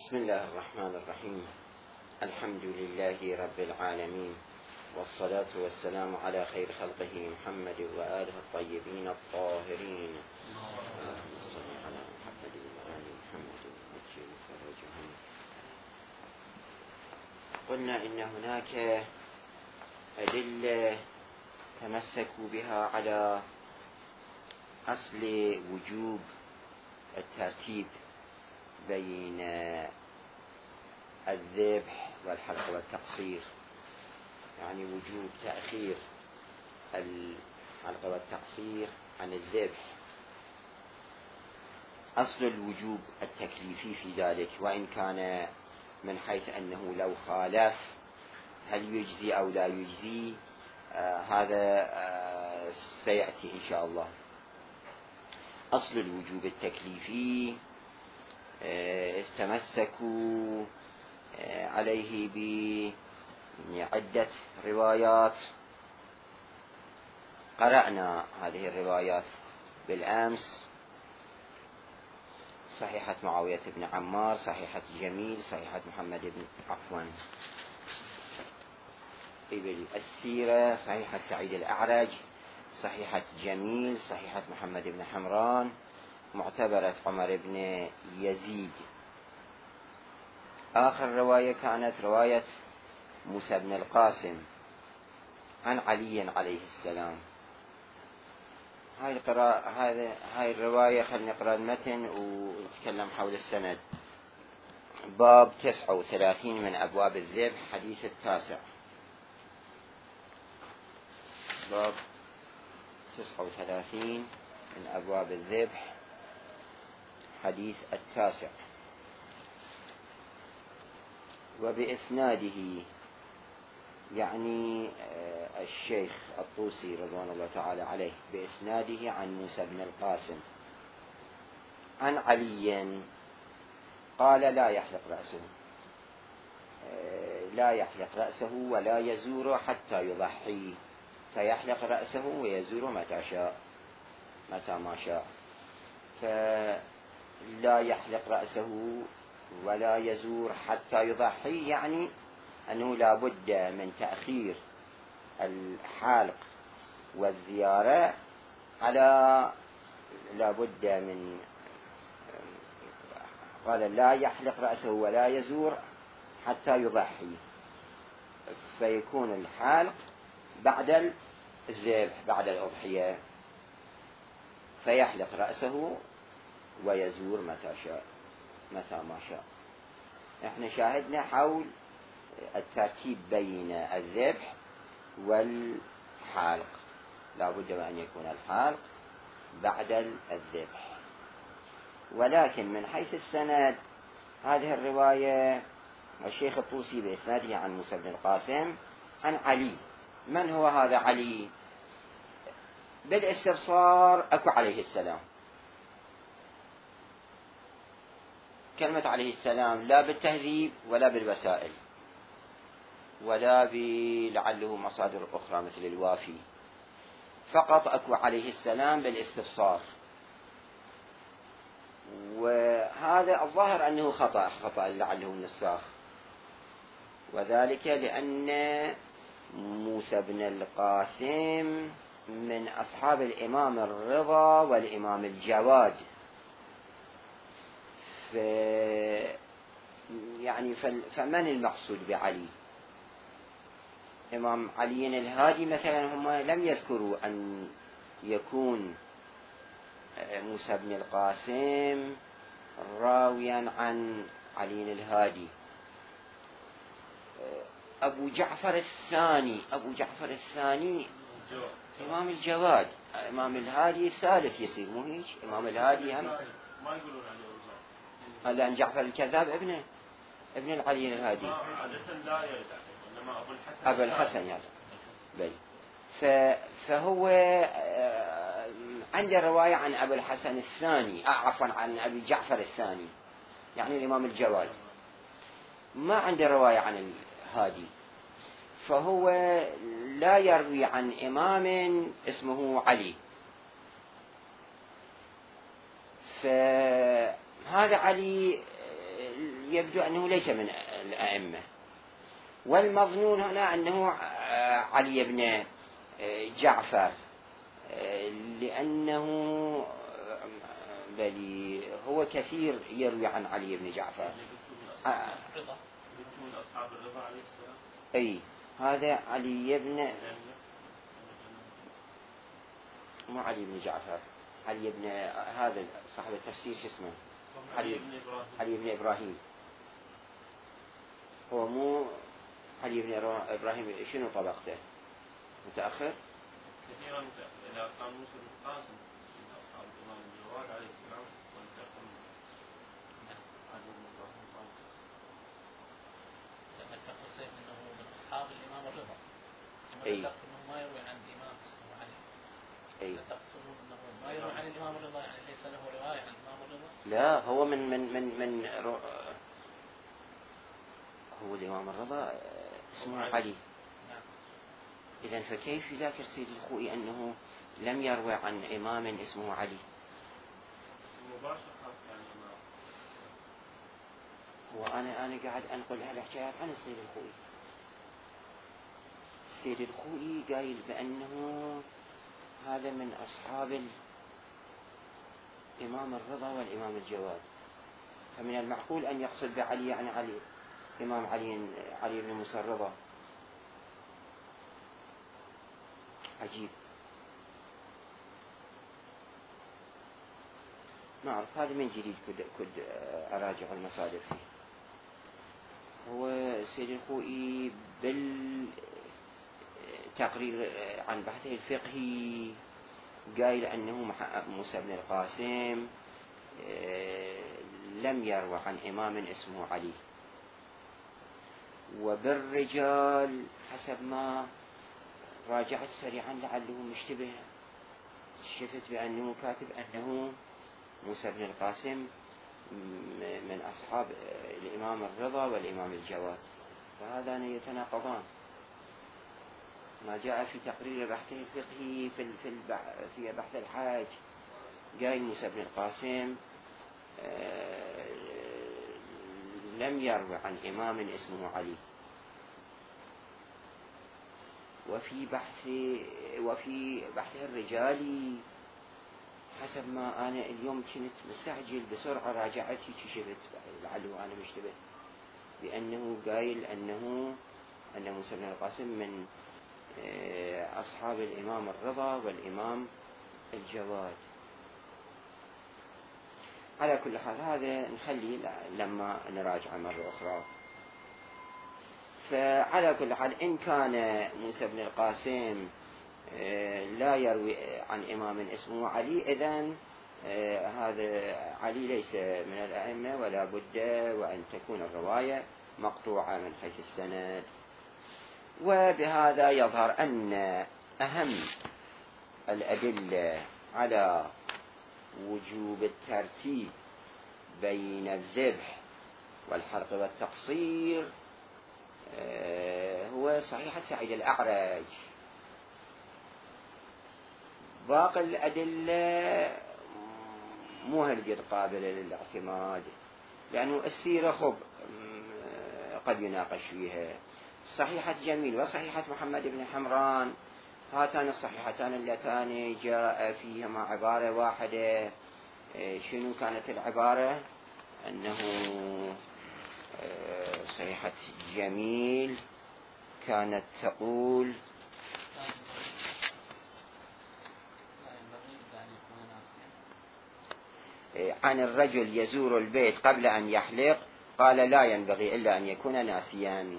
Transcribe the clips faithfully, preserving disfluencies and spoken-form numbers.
بسم الله الرحمن الرحيم. الحمد لله رب العالمين، والصلاة والسلام على خير خلقه محمد وآله الطيبين الطاهرين. اللهم صل على محمد وآل محمد وعجل فرجهم. قلنا إن هناك أدلة تمسكوا بها على أصل وجوب الترتيب بين الذبح والحلق والتقصير، يعني وجوب تأخير الحلق والتقصير عن الذبح. أصل الوجوب التكليفي في ذلك، وإن كان من حيث أنه لو خالف هل يجزي أو لا يجزي، آه هذا آه سيأتي إن شاء الله. أصل الوجوب التكليفي استمسكوا عليه بعدة روايات، قرأنا هذه الروايات بالأمس: صحيحة معاوية بن عمار، صحيحة جميل، صحيحة محمد بن عفوا ابن السيرة، صحيحة سعيد الأعرج، صحيحة جميل، صحيحة محمد بن حمران، معتبرة عمر بن يزيد. آخر رواية كانت رواية موسى بن القاسم عن علي عليه السلام. هاي القراءة هذا هاي الرواية خلينا نقرأ المتن ونتكلم حول السند. باب تسعة وثلاثين من أبواب الذبح، حديث التاسع. باب تسعة وثلاثين من أبواب الذبح، حديث التاسع. وبإسناده يعني الشيخ الطوسي رضوان الله تعالى عليه، بإسناده عن موسى بن القاسم عن علي قال: لا يحلق رأسه لا يحلق رأسه ولا يزور حتى يضحي، فيحلق رأسه ويزور متى شاء متى ما شاء. فلا يحلق رأسه ولا يزور حتى يضحي، يعني أنه لا بد من تأخير الحالق والزيارة، على لا بد من قال لا يحلق رأسه ولا يزور حتى يضحي، فيكون الحالق بعد الذبح بعد الأضحية، فيحلق رأسه ويزور متى شاء متى ما شاء. احنا شاهدنا حول الترتيب بين الذبح والحالق، لا بد أن يكون الحالق بعد الذبح. ولكن من حيث السند، هذه الرواية الشيخ الطوسي بإسناده عن موسى بن القاسم عن علي. من هو هذا علي؟ بالاستبصار أكو عليه السلام. كلمة عليه السلام لا بالتهذيب ولا بالوسائل ولا بلعله مصادر أخرى مثل الوافي، فقط أكو عليه السلام بالاستبصار. وهذا الظاهر أنه خطأ خطأ لعله النساخ، وذلك لأن موسى بن القاسم من أصحاب الإمام الرضا والإمام الجواد، ف يعني فمن المقصود بعلي؟ إمام علي الهادي مثلا هم لم يذكروا أن يكون موسى بن القاسم راويا عن علي الهادي. أبو جعفر الثاني أبو جعفر الثاني إمام الجواد، إمام الهادي الثالث يصير، مو هيك؟ إمام الهادي هم ما يقولون عليه لأن جعفر الكذاب ابنه ابن العلي الهادي، أبو الحسن يعني بل. فهو عنده رواية عن أبو الحسن الثاني، عفوا عن أبي جعفر الثاني يعني الإمام الجواد، ما عنده رواية عن الهادي، فهو لا يروي عن إمام اسمه علي. فهذا علي يبدو أنه ليس من الأئمة. والمظنون هنا أنه علي بن جعفر، لأنه بل هو كثير يروي عن علي بن جعفر. أي هذا علي بن مو علي بن جعفر، علي بن هذا صاحب التفسير شو اسمه؟ علي بن إبراهيم. علي بن إبراهيم هو مو علي بن إبراهيم. شنو طبقته؟ متأخر؟ كثيرا إذا كان موسى بن القاسم من أصحاب الإمام الجواد عليه السلام وانتقل نعم علي بن إبراهيم طبق. ذكر حسين أنه من أصحاب الإمام الرضا. أي. ذكر أنه ما يروي عن الإمام اسمه علي. أي. تقصدون أنه ما يروي عن الإمام الرضا يعني ليس له رواية عن الإمام الرضا؟ لا، هو من من من من رو... هو الإمام الرضا اسمه علي. نعم. إذن فكيف يذكر سيد الخوئي أنه لم يروي عن إمام اسمه علي؟ هو أنا أنا قاعد أنقل هالحكايات عن السيد الخوئي. السيد الخوئي قايل بأنه هذا من أصحاب الإمام الرضا والإمام الجواد، فمن المعقول أن يقصد بعلي يعني علي إمام علي علي بن موسى الرضا. عجيب. ما أعرف هذا من جديد كد كد أراجع المصادر فيه. هو سيد الخوئي بالتقرير عن بحثه الفقهي قايل أنه موسى بن القاسم لم يروى عن إمام اسمه علي. وبالرجال حسب ما راجعت سريعا لعله مشتبه، شفت بأنه كاتب أنه موسى بن القاسم من أصحاب الإمام الرضا والإمام الجواد، فهذان يتناقضان. ما جاء في تقرير بحثه الفقهي في في بحث الحاج قال موسى بن القاسم لم يروي عن إمام اسمه علي. وفي بحث وفي بحث الرجالي حسب ما أنا اليوم كنت مستعجل بسرعة راجعت شفت لعله أنا مشتبه بأنه قايل أنه أن موسى بن القاسم من أصحاب الإمام الرضا والإمام الجواد. على كل حال هذا نخلي لما نراجع مرة أخرى. فعلى كل حال إن كان موسى بن القاسم لا يروي عن إمام اسمه علي، إذن هذا علي ليس من الأئمة ولا بد وأن تكون الرواية مقطوعة من حيث السند. وبهذا يظهر أن أهم الأدلة على وجوب الترتيب بين الذبح والحلق والتقصير هو صحيح سعيد الأعرج. باقي الأدلة مو هلقد قابلة للاعتماد، لأنه السيرة خب قد يناقش فيها. صحيحة جميل وصحيحة محمد بن حمران هاتان الصحيحتان اللتان جاء فيهما عبارة واحدة. شنو كانت العبارة؟ أنه صحيحة جميل كانت تقول عن الرجل يزور البيت قبل أن يحلق، قال لا ينبغي إلا أن يكون ناسيا.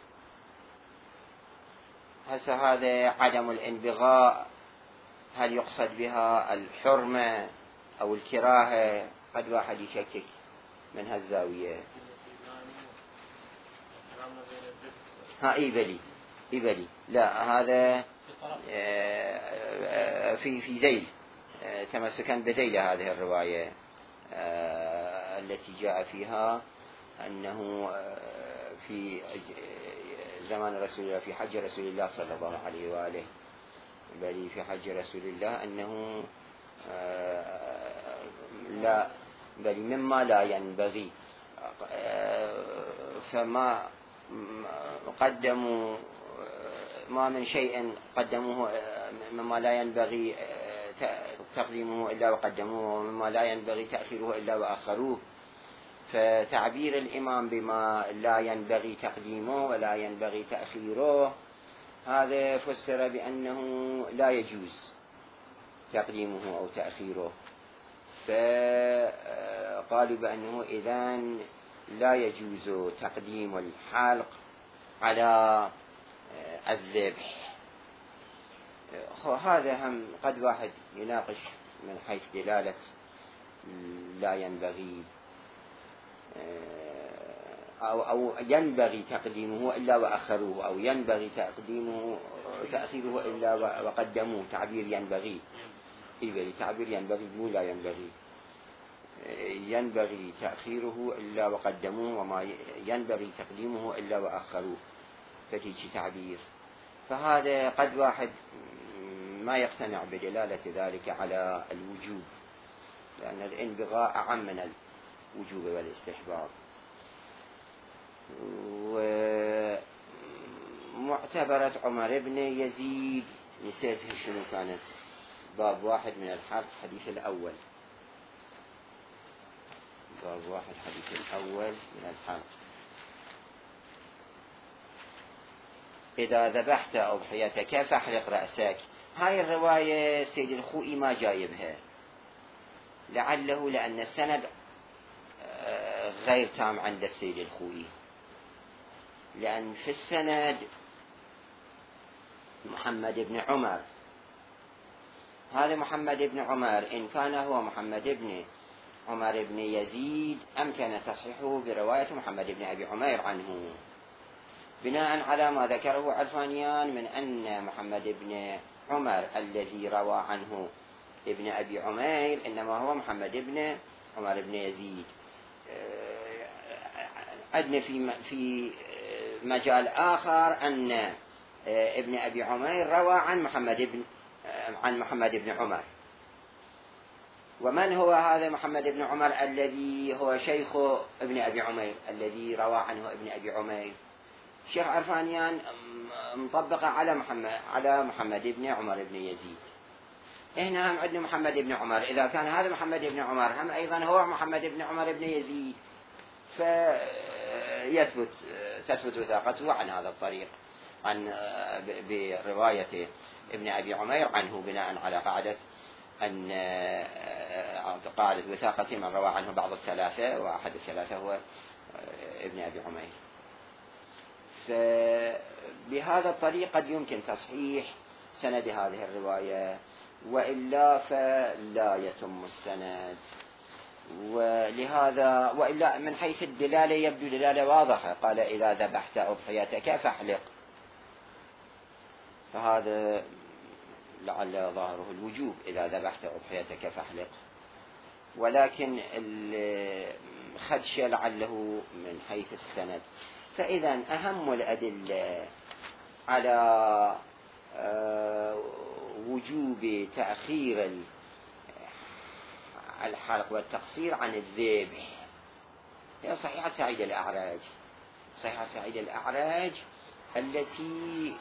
هسه هذا عدم الانبغاء هل يقصد بها الحرمة أو الكراهة؟ قد واحد يشكك من هالزاوية. ها إي بلي إي بلي لا هذا في في ذيل تمسكا بذيل هذه الرواية التي جاء فيها أنه في زمان رسول الله في حج رسول الله صلى الله عليه وآله بل في حج رسول الله أنه لا بل مما لا ينبغي فما قدموا ما من شيء قدموه مما لا ينبغي تقديمه إلا وقدموه، ومما لا ينبغي تأخيره إلا وأخروه. فتعبير الإمام بما لا ينبغي تقديمه ولا ينبغي تأخيره هذا فسر بأنه لا يجوز تقديمه أو تأخيره، فقالوا بأنه إذن لا يجوز تقديم الحلق على الذبح. هذا هم قد واحد يناقش من حيث دلالة لا ينبغي أو, أو ينبغي تقديمه إلا وأخروه، أو ينبغي تقديمه تأخيره إلا وقدموه. تعبير ينبغي إيه تعبير ينبغي مو لا ينبغي، ينبغي تأخيره إلا وقدموه، وما ينبغي تقديمه إلا وأخروه، فتيجي تعبير. فهذا قد واحد ما يقتنع بدلالة ذلك على الوجوب، لأن الانبغاء أعم من الوجوب والاستحباب. ومعتبرة عمر بن يزيد نسيت شنو كانت، باب واحد من الحلق حديث الأول، باب واحد حديث الأول من الحلق. إذا ذبحت أضحيتك فاحلق رأسك. هاي الرواية سيد الخوئي ما جايبها، لعله لأن السند غير تام عند السيد الخوئي، لأن في السند محمد بن عمر. هذا محمد بن عمر إن كان هو محمد بن عمر بن يزيد أمكن تصحيحه برواية محمد بن أبي عمير عنه، بناء على ما ذكره عرفانيان من أن محمد بن عمر الذي روى عنه ابن أبي عمير إنما هو محمد بن عمر بن يزيد. عندنا في في مجال آخر أن ابن أبي عمير روى عن محمد بن عن محمد بن عمر. ومن هو هذا محمد بن عمر الذي هو شيخ ابن أبي عمير الذي روى عنه ابن أبي عمير؟ شيخ عرفانيان مطبقة على محمد على محمد بن عمر بن يزيد. هنا هم عندنا محمد بن عمر، إذا كان هذا محمد بن عمر هم أيضا هو محمد بن عمر بن يزيد، فيثبت تثبت وثاقته عن هذا الطريق، عن برواية ابن أبي عمير عنه، بناء على قاعدة أن قاعدة وثاقة من روى عنه بعض الثلاثة، وأحد الثلاثة هو ابن أبي عمير. فبهذا الطريق قد يمكن تصحيح سند هذه الرواية، وإلا فلا يتم السند. ولهذا وإلا من حيث الدلالة يبدو دلالة واضحة، قال إذا ذبحت أضحيتك فاحلق، فهذا لعل ظاهره الوجوب، إذا ذبحت أضحيتك فاحلق. ولكن الخدشة لعله من حيث السند. فإذا أهم الأدلة على وجوب تأخير الحلق والتقصير عن الذبح هي صحيحة سعيد الأعرج، صحيحة سعيد الأعرج التي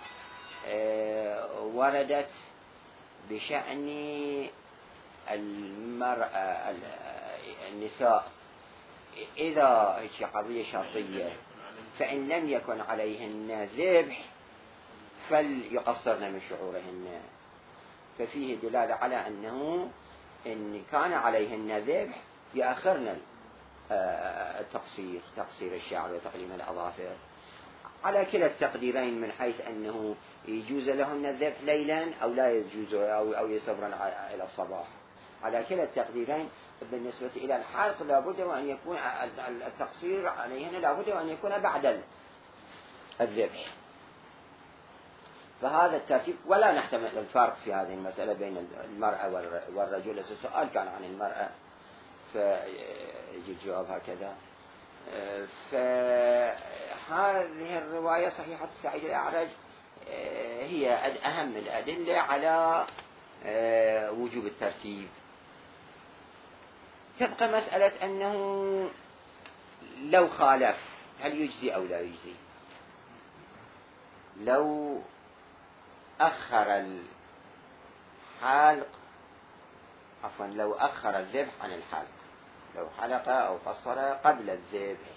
وردت بشأن المرأة النساء إذا هي قضية شرطية فإن لم يكن عليهن ذبح فليقصرن من شعورهن، ففيه دلالة على أنه إن كان عليهن ذبح يأخرن التقصير، تقصير الشعر وتقليم الأظافر، على كلا التقديرين، من حيث أنه يجوز لهن الذبح ليلا أو لا يجوز أو, أو يصبرن إلى الصباح. على كلا التقديرين بالنسبة إلى الحلق لابد وأن يكون التقصير عليهن لابد وأن يكون بعد الذبح. فهذا الترتيب، ولا نحتمل الفرق في هذه المسألة بين المرأة والرجل. السؤال كان عن المرأة فيجي الجواب هكذا. فهذه الرواية صحيحة سعيد الأعرج هي أهم الأدلة على وجوب الترتيب. تبقى مسألة أنه لو خالف هل يجزي أو لا يجزي؟ لو أخر الحالق عفوا لو أخر الذبح عن الحلق، لو حلق أو قصر قبل الذبح،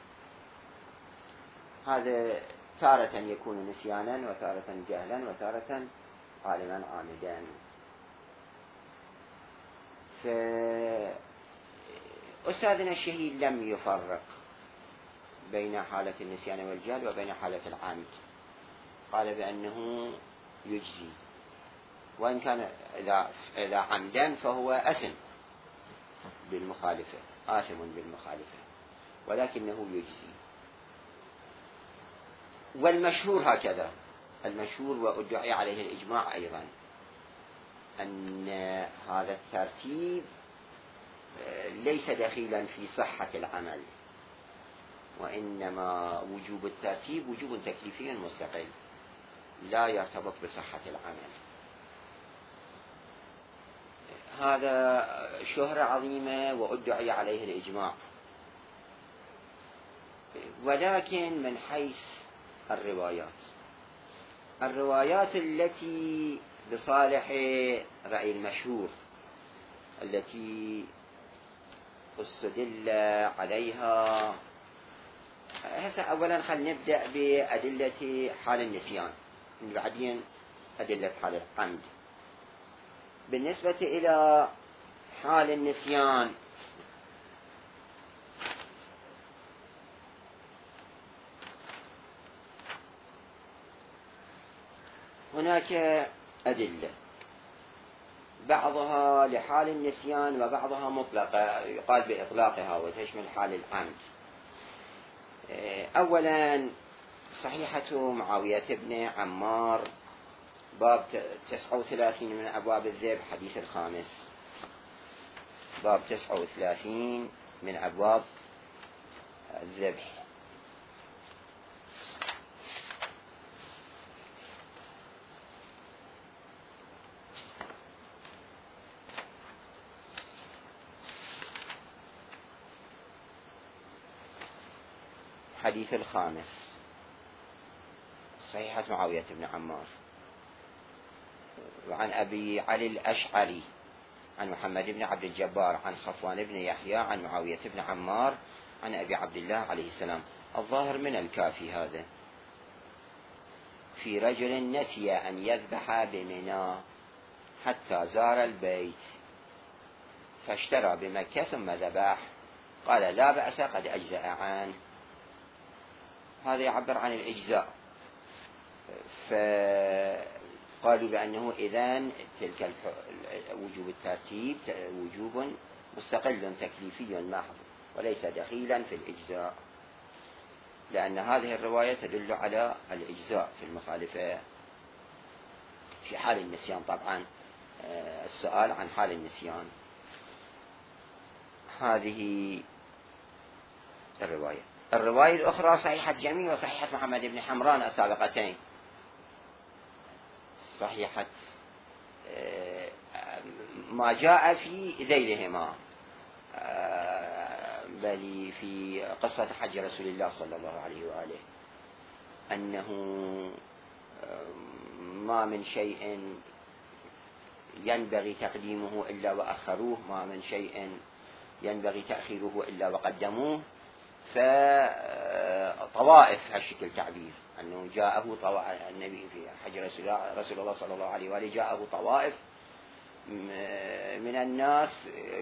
هذا تارة يكون نسيانا وتارة جهلا وتارة عالما عامدا. فأستاذنا الشهيد لم يفرق بين حالة النسيان والجهل وبين حالة العمد، قال بأنه يجزي، وإن كان إذا, إذا عمدا فهو أثم بالمخالفة، آثم بالمخالفة، ولكنه يجزي. والمشهور هكذا، المشهور وأدعي عليه الإجماع أيضا، أن هذا الترتيب ليس دخيلا في صحة العمل، وإنما وجوب الترتيب وجوب تكليفي مستقل لا يرتبط بصحة العمل. هذا شهرة عظيمة وأدعي عليه الإجماع. ولكن من حيث الروايات، الروايات التي بصالح رأي المشهور التي استدل عليها، هسه أولا خلينا نبدأ بأدلة حال النسيان، بعدين أدلة حال العمد. بالنسبة إلى حال النسيان، هناك أدلة، بعضها لحال النسيان وبعضها مطلقة يقال بإطلاقها وتشمل حال العمد. أولا صحيحة معاوية بن عمار، باب تسعة وثلاثين من أبواب الذبح، حديث الخامس، باب تسعة وثلاثين من أبواب الذبح. حديث الخامس صحيحة معاوية بن عمار، وعن أبي علي الأشعري عن محمد بن عبد الجبار عن صفوان بن يحيى عن معاوية بن عمار عن أبي عبد الله عليه السلام. الظاهر من الكافي هذا في رجل نسي أن يذبح بمنى حتى زار البيت فاشترى بمكة ثم ذبح، قال لا بأس قد أجزأ عنه. هذا يعبر عن الإجزاء، فقالوا بأنه إذن تلك وجوب الترتيب وجوب مستقل تكليفي محض وليس دخيلا في الإجزاء، لأن هذه الرواية تدل على الإجزاء في المخالفة في حال النسيان. طبعا السؤال عن حال النسيان، هذه الرواية. الرواية الأخرى صحيحة جميل وصحيحة محمد بن حمران السابقتين، صحيحة ما جاء في ذيلهما، بل في قصة حج رسول الله صلى الله عليه وآله، أنه ما من شيء ينبغي تقديمه إلا وأخروه، ما من شيء ينبغي تأخيره إلا وقدموه. فطوائف هالشكل تعبير، أنه جاءه طوائف النبي في حج رسول الله صلى الله عليه وآله، جاءه طوائف من الناس،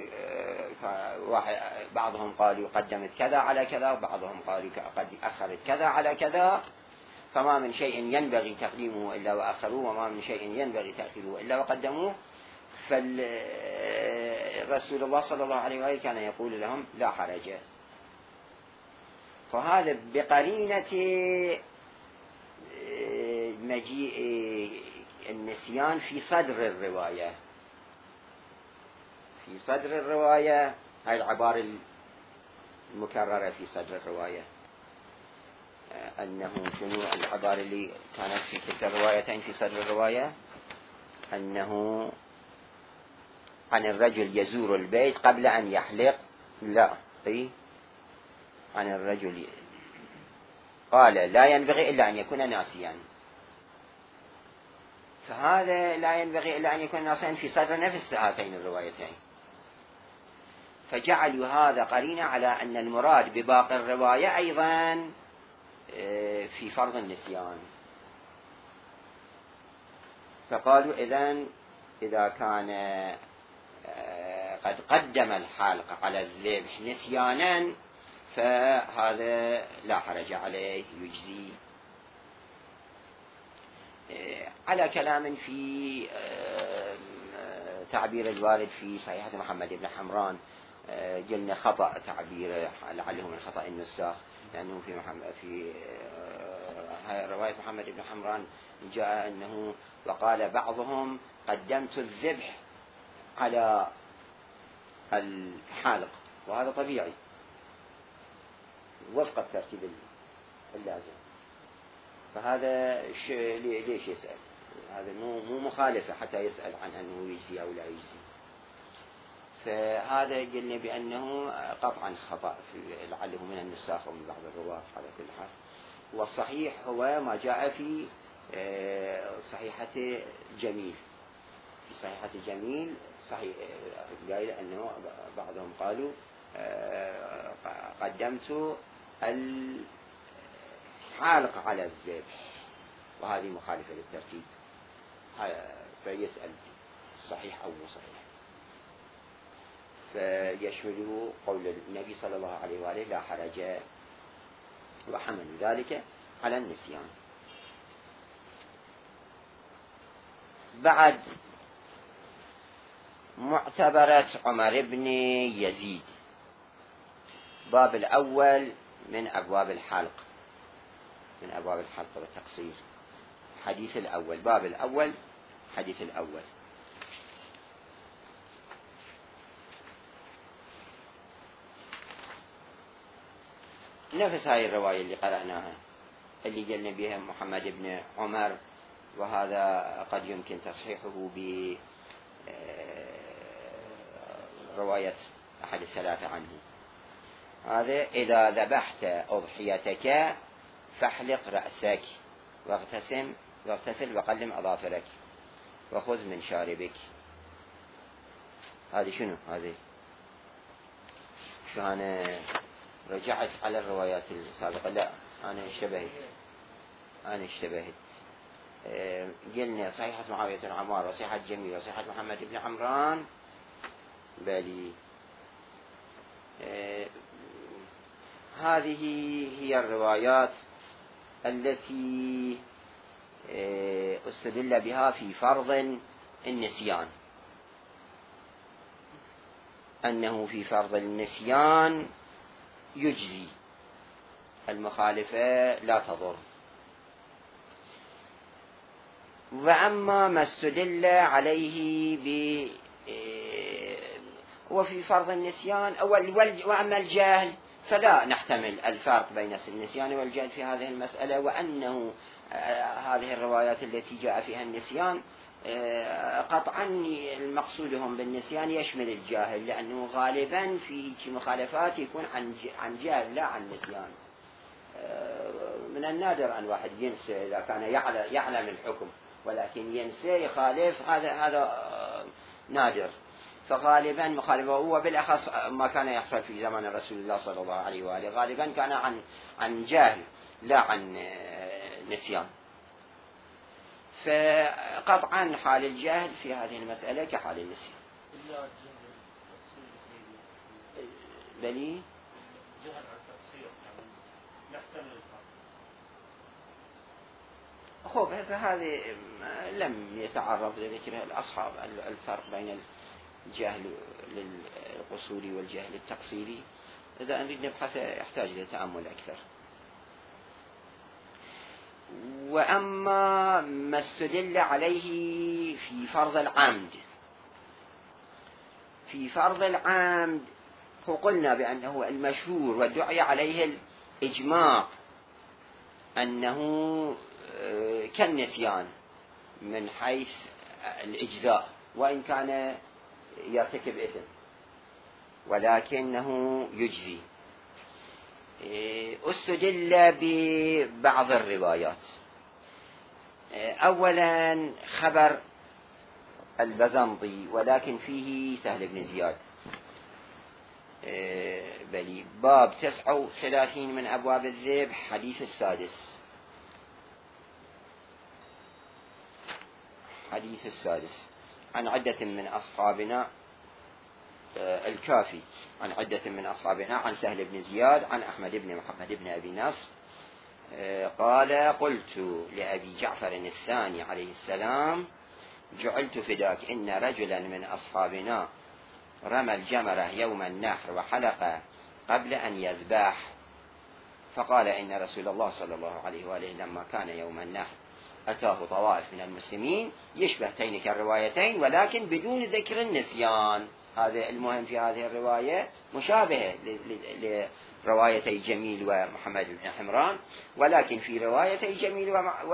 بعضهم قالوا قدمت كذا على كذا وبعضهم قالوا قد أخرت كذا على كذا، فما من شيء ينبغي تقديمه إلا وأخروه وما من شيء ينبغي تأخيره إلا وقدموه. فالرسول الله صلى الله عليه وآله كان يقول لهم لا حرج. فهذا بقرينة مجيء النسيان في صدر الرواية، في صدر الرواية، هاي العبارة المكررة في صدر الرواية، أنه شنو العبارة اللي كانت في كلتا الروايتين في صدر الرواية؟ أنه عن الرجل يزور البيت قبل أن يحلق، لا، أي عن الرجل قال لا ينبغي إلا أن يكون ناسيا، فهذا لا ينبغي إلا أن يكون ناسيا في صدر نفس هاتين الروايتين، فجعلوا هذا قرينة على أن المراد بباقي الرواية أيضا في فرض النسيان. فقالوا إذن إذا كان قد قدم الحلق على الذبح نسيانا فهذا لا حرج عليه يجزي، على كلام في تعبير الوارد في صحيحة محمد بن حمران. قلنا خطأ تعبير لعله من خطأ النساخ، لأنه في محمد في رواية محمد بن حمران جاء أنه وقال بعضهم قدمت الذبح على الحالق، وهذا طبيعي وفق الترتيب اللازم، فهذا ليش يسأل؟ هذا مو مخالفة حتى يسأل عن أنه يجزي أو لا يجزي. فهذا قلنا بأنه قطعا خطأ في لعله من النساخ ومن بعض الرواة على كل حال. والصحيح هو ما جاء في صحيحة جميل، في صحيحة جميل صحيح قال أنه بعضهم قالوا قدمت الحالق على الذبح، وهذه مخالفة للترتيب، فيسأل صحيح أو مو صحيح. فيشمل قول النبي صلى الله عليه وآله لا حرج، وحمل ذلك على النسيان. بعد معتبرة عمر بن يزيد، باب الأول من أبواب الحلق، من أبواب الحلق والتقصير. حديث الأول، باب الأول، حديث الأول. نفس هاي الرواية اللي قرأناها اللي قلنا بها محمد بن عمر، وهذا قد يمكن تصحيحه برواية أحد الثلاثة عنه. هذا إذا ذبحت أضحيتك فاحلق رأسك واغتسم واغتسل وقلم أظافرك وخذ من شاربك. هذه شنو؟ هذه شو أنا رجعت على الروايات السابقة؟ لا أنا اشتبهت أنا اشتبهت اه قلنا صحيحة معاوية بن عمار وصحيحة جميل وصحيحة محمد بن حمران، بل اه هذه هي الروايات التي اه استدل بها في فرض النسيان، أنه في فرض النسيان يجزي، المخالفة لا تضر. وأما ما استدل عليه ب وفي فرض النسيان وأما الجهل فلا نحتمل الفرق بين النسيان والجهل في هذه المسألة، وأنه هذه الروايات التي جاء فيها النسيان قطعا المقصودهم بالنسيان يشمل الجاهل، لأنه غالبا في مخالفات يكون عن جهل لا عن نسيان. من النادر أن واحد ينسى إذا كان يعلم الحكم، ولكن ينسى يخالف، هذا هذا نادر. فغالبا مخالفة، وبالأخص ما كان يحصل في زمان رسول الله صلى الله عليه وآله غالبا كان عن عن جهل لا عن نسيان. فقطعا حال الجهل في هذه المسألة كحال النسيان. بلي جهل عن تقصير يعني يحتمل الفرق. خب هذا هذه لم يتعرض لذكر الأصحاب الفرق بين الجهل للقصوري والجهل التقصيري. إذا نريد نبحث يحتاج إلى تأمل أكثر. وأما ما استدل عليه في فرض العمد، في فرض العمد فقلنا بأنه المشهور والدعي عليه الإجماع أنه كالنسيان من حيث الإجزاء، وإن كان يرتكب إثم ولكنه يجزي. استدل ببعض الروايات. أولا خبر البزنطي ولكن فيه سهل بن زياد، بلي باب تسعة وثلاثين من أبواب الذبح حديث السادس. حديث السادس عن عدة من أصحابنا، الكافي عن عدة من أصحابنا عن سهل بن زياد عن أحمد بن محمد بن أبي نصر قال قلت لأبي جعفر الثاني عليه السلام جعلت فداك إن رجلا من أصحابنا رمى الجمرة يوم النحر وحلق قبل أن يذبح، فقال إن رسول الله صلى الله عليه وآله لما كان يوم النحر أتاه طوائف من المسلمين، يشبه تينك الروايتين ولكن بدون ذكر النسيان. هذا المهم في هذه الرواية مشابهة لروايتي جميل ومحمد بن حمران، ولكن في روايتي جميل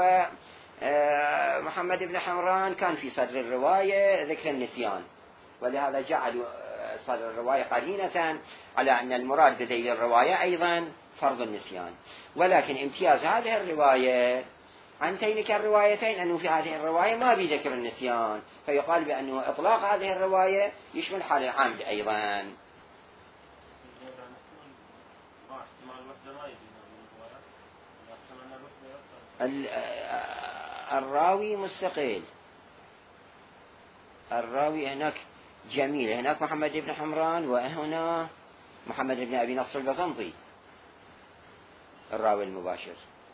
ومحمد بن حمران كان في صدر الرواية ذكر النسيان، ولهذا جعلوا صدر الرواية قرينة على أن المراد بذيل الرواية أيضا فرض النسيان. ولكن امتياز هذه الرواية عن تلك الروايتين أنه في هذه الرواية ما بذكر النسيان، فيقال بأنه إطلاق هذه الرواية يشمل حال العمد أيضا. الراوي مستقل، الراوي هناك جميل، هناك محمد بن حمران وهنا محمد بن أبي نصر البزنطي الراوي المباشر.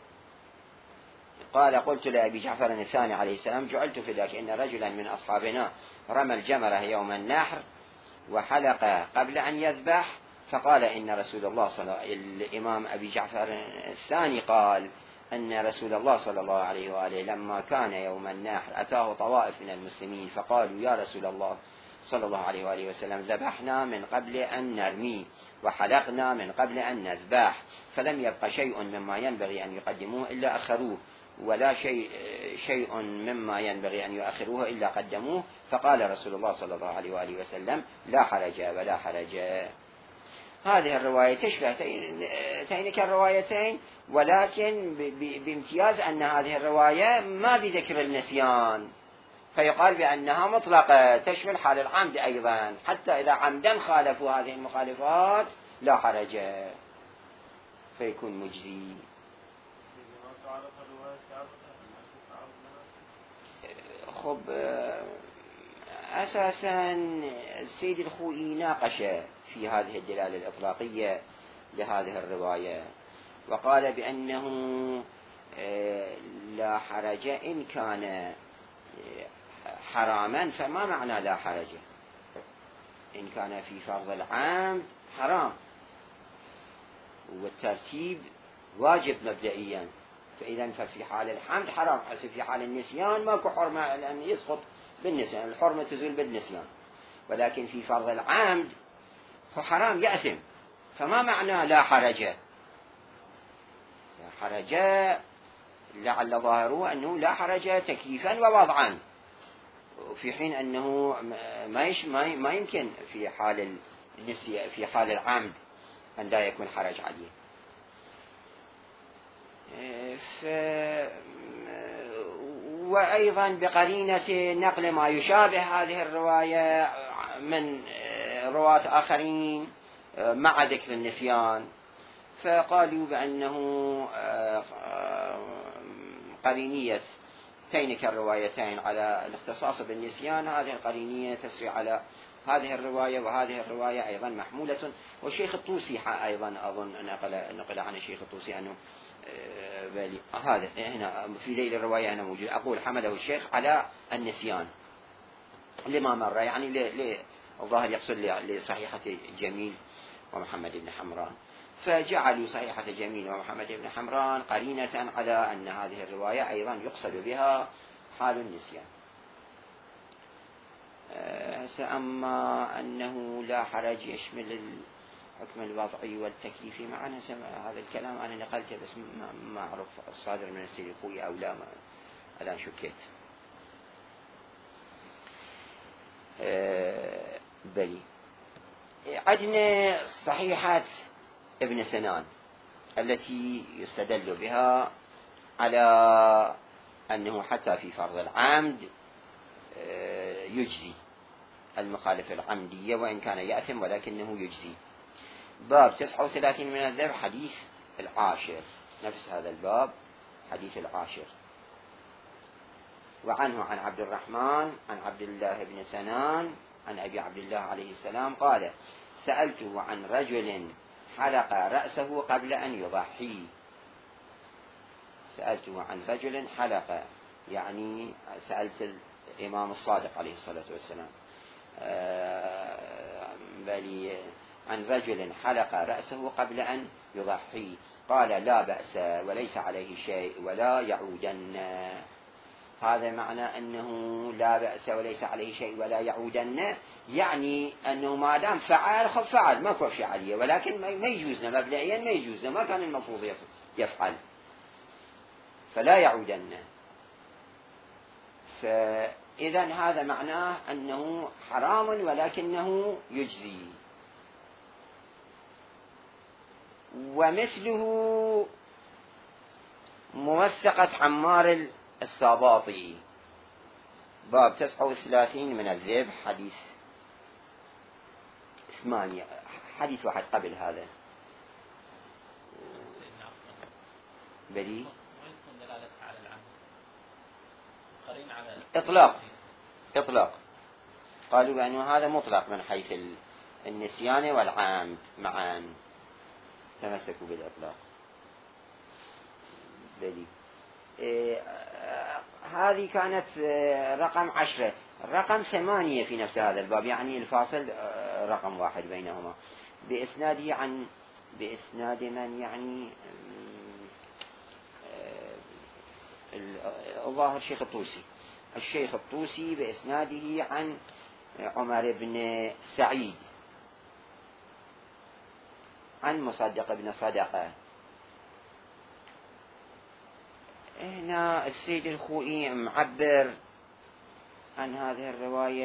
قال قلت لأبي جعفر الثاني عليه السلام جعلت فداك إن رجلا من أصحابنا رمى الجمرة يوم النحر وحلق قبل أن يذبح، فقال إن رسول الله صلى الله عليه وسلم، الإمام أبي جعفر الثاني قال أن رسول الله صلى الله عليه وآله لما كان يوم النحر أتاه طوائف من المسلمين فقالوا يا رسول الله صلى الله عليه وآله وسلم ذبحنا من قبل أن نرمي وحلقنا من قبل أن نذبح، فلم يبق شيء مما ينبغي أن يقدموه إلا أخروه، ولا شيء شيء مما ينبغي أن يؤخروه إلا قدموه، فقال رسول الله صلى الله عليه وآله وسلم لا حرج ولا حرج. هذه الرواية تشبه تلك الروايتين، ولكن بامتياز أن هذه الرواية ما بذكر النسيان، فيقال بأنها مطلقة تشمل حال العمد أيضا، حتى إذا عمدا خالفوا هذه المخالفات لا حرج، فيكون مجزي. خب أساسا السيد الخوئي ناقش في هذه الدلالة الإطلاقية لهذه الرواية، وقال بأنه لا حرج إن كان حراما، فما معنى لا حرج؟ إن كان في فرض العمد حرام والترتيب واجب مبدئيا، فإذا ففي حال الحمد حرام، حسب في حال النسيان ماكو حرمة لأن يسقط بالنسيان، الحرمة تزول بالنسيان، ولكن في فرض العمد هو حرام يأثم، فما معنى لا حرج؟ لا حرج لعل ظاهره أنه لا حرج تكييفا ووضعا، في حين أنه ما ما يمكن في حال النسيان في حال العمد أن لا يكون حرج عليه. ف... وأيضا بقرينة نقل ما يشابه هذه الرواية من رواة آخرين مع ذكر النسيان، فقالوا بأنه قرينية تينك الروايتين على الاختصاص بالنسيان، هذه القرينية تسري على هذه الرواية، وهذه الرواية أيضا محمولة. والشيخ الطوسي أيضا أظن نقل, نقل عن الشيخ الطوسي أنه بالي هذا هنا في ذيل الرواية أنا موجود، أقول حمله الشيخ على النسيان لما مر، يعني الظاهر يقصد لصحيحة جميل ومحمد بن حمران، فجعلوا صحيحة جميل ومحمد بن حمران قرينة على أن هذه الرواية أيضا يقصد بها حال النسيان. أما أنه لا حرج يشمل الحكم الوضعي والتكييفي معنا، هذا الكلام أنا نقلته بس ما أعرف الصادر من السيد الخوئي أو لا، الآن شكيت. بلي عندنا صحيحة ابن سنان التي يستدل بها على أنه حتى في فرض العمد يجزي المخالف العمدية وإن كان يأثم ولكنه يجزي. باب تسعة وثلاثين من الذبح حديث العاشر، نفس هذا الباب حديث العاشر. وعنه عن عبد الرحمن عن عبد الله بن سنان عن أبي عبد الله عليه السلام قال: سألته عن رجل حلق رأسه قبل أن يضحي. سألته عن رجل حلق، يعني سألت الإمام الصادق عليه الصلاة والسلام بل عن رجل حلق رأسه قبل أن يضحي، قال: لا بأس وليس عليه شيء ولا يعودن. هذا معنى أنه لا بأس وليس عليه شيء ولا يعودن، يعني أنه ما دام فعل خب فعل ما كوفش عليه، ولكن ما يجوزنا مبدئيا، ما يجوزنا، ما كان المفروض يفعل، فلا يعودن. فإذا هذا معناه أنه حرام ولكنه يجزي. ومثله موثقة عمار الساباطي باب تسعة وثلاثين من الذبح حديث ثمانية، حديث واحد قبل هذا بدي إطلاق إطلاق قالوا بأنه هذا مطلق من حيث النسيان والعام معا، تمسكوا بالإطلاق. بدي إيه هذه كانت رقم عشرة. رقم ثمانية في نفس هذا الباب، يعني الفاصل رقم واحد بينهما، بإسناده عن بإسناد من يعني الظاهر الشيخ الطوسي الشيخ الطوسي بإسناده عن عمر بن سعيد عن مصدق بن صدقة. هنا السيد الخوئي معبر عن هذه الرواية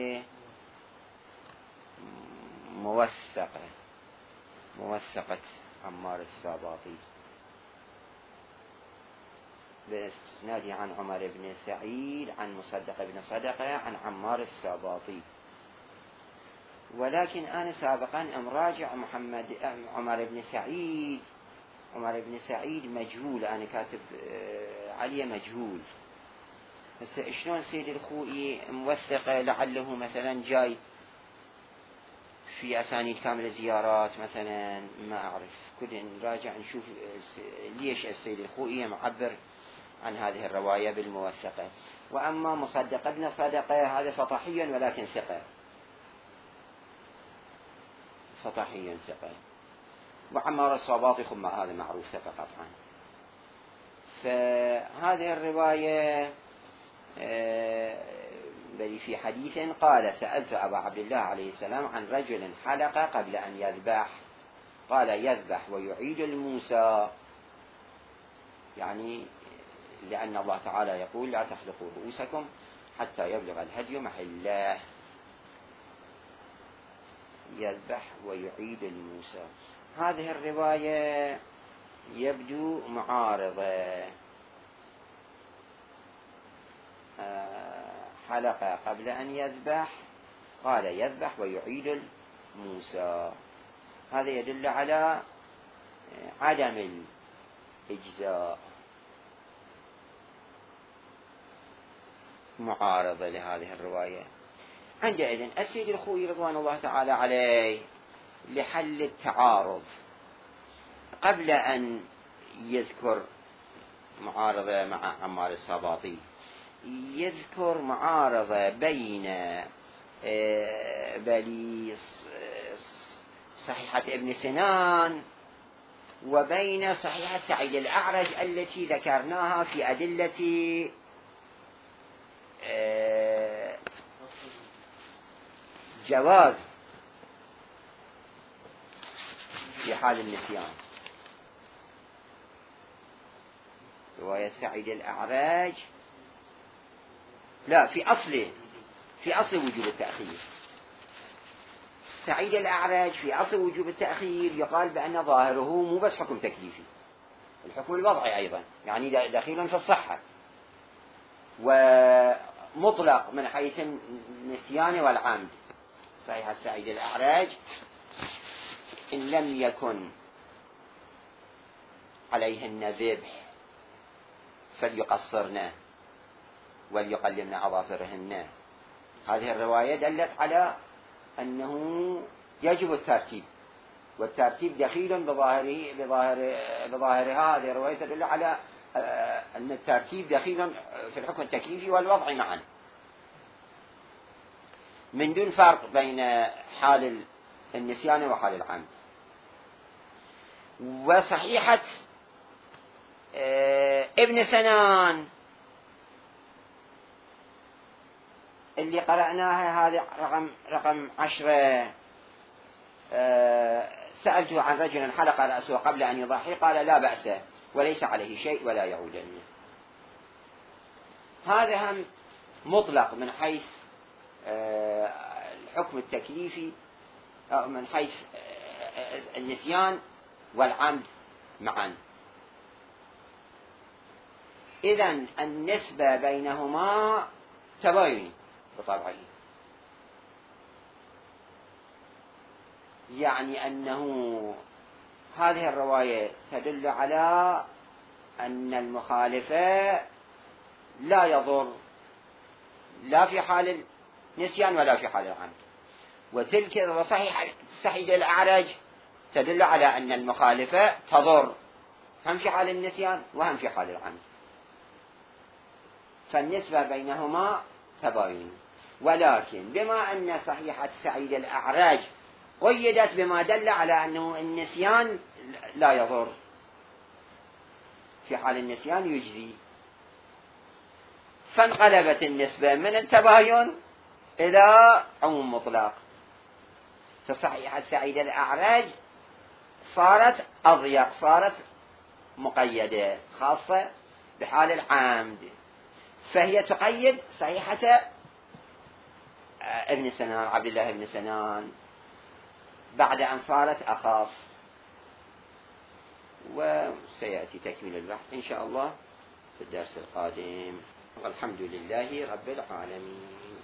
بموثقة موثقة عمار الساباطي بإسناده عن عمر بن سعيد عن مصدق بن صدقة عن عمار الساباطي. ولكن أنا سابقا أمراجع محمد عمر بن سعيد عمر بن سعيد مجهول، أنا كاتب عليه مجهول. بس شلون سيد الخوئي موثقة؟ لعله مثلا جاي في أسانيد كامل الزيارات مثلا، ما أعرف، كل نراجع نشوف ليش السيد الخوئي معبر عن هذه الرواية بالموثقة. وأما مصدق ابن صدقة هذا فطحي ولكن ثقة، فطحي ثقة. وعمار الساباطي خم هذا معروف ثقة قطعا. فهذه الرواية بل في حديث قال: سألت أبا عبد الله عليه السلام عن رجل حلق قبل أن يذبح، قال: يذبح ويعيد الموسى، يعني لأن الله تعالى يقول: لا تحلقوا رؤوسكم حتى يبلغ الهدي محله. يذبح ويعيد الموسى. هذه الرواية يبدو معارضة. حلق قبل أن يذبح، قال: يذبح ويعيد الموسى. هذا يدل على عدم الإجزاء، معارضة لهذه الرواية. عندئذ السيد الخوئي رضوان الله تعالى عليه لحل التعارض قبل أن يذكر معارضة مع عمار الساباطي يذكر معارضة بين بلي صحيحة ابن سنان وبين صحيحة سعيد الأعرج التي ذكرناها في أدلة جواز في حال النسيان. رواية سعيد الأعرج لا في أصل في أصل وجوب التأخير. سعيد الأعرج في أصل وجوب التأخير يقال بأن ظاهره مو بس حكم تكليفي، الحكم الوضعي أيضا، يعني دخيل في الصحة، ومطلق من حيث النسيان والعمد. صحيح السعيد الأعرج إن لم يكن عليهن ذبح فليقصرن وليقلمن أظافرهن. هذه الرواية دلت على أنه يجب الترتيب، والترتيب دخيل بظاهره بظاهر بظاهرها. هذه الرواية تدل على أن الترتيب دخيل في الحكم التكليفي والوضعي معا، من دون فرق بين حال النسيان وحال العمد. وصحيحة ابن سنان اللي قرأناها هذه رقم رقم عشرة، سألته عن رجل حلق رأسه قبل أن يضحي قال لا بأس وليس عليه شيء ولا يعودن. هذا هم مطلق من حيث الحكم التكليفي، أو من حيث النسيان والعمد معا. إذن النسبة بينهما تباين بطبعه، يعني أنه هذه الرواية تدل على أن المخالفة لا يضر لا في حال النسيان ولا في حال العمد، وتلك وصحيح سعيد الأعرج تدل على أن المخالفة تضر هم في حال النسيان وهم في حال العمد، فالنسبة بينهما تباين. ولكن بما أن صحيحة سعيد الأعرج قيدت بما دل على أنه النسيان لا يضر، في حال النسيان يجزي، فانقلبت النسبة من التباين إلى عموم مطلق. فصحيحة سعيد الأعرج صارت أضيق، صارت مقيدة خاصة بحال العمد، فهي تقيد صحيحة ابن سنان عبد الله ابن سنان بعد أن صارت أخاف. وسيأتي تكمل البحث إن شاء الله في الدرس القادم، والحمد لله رب العالمين.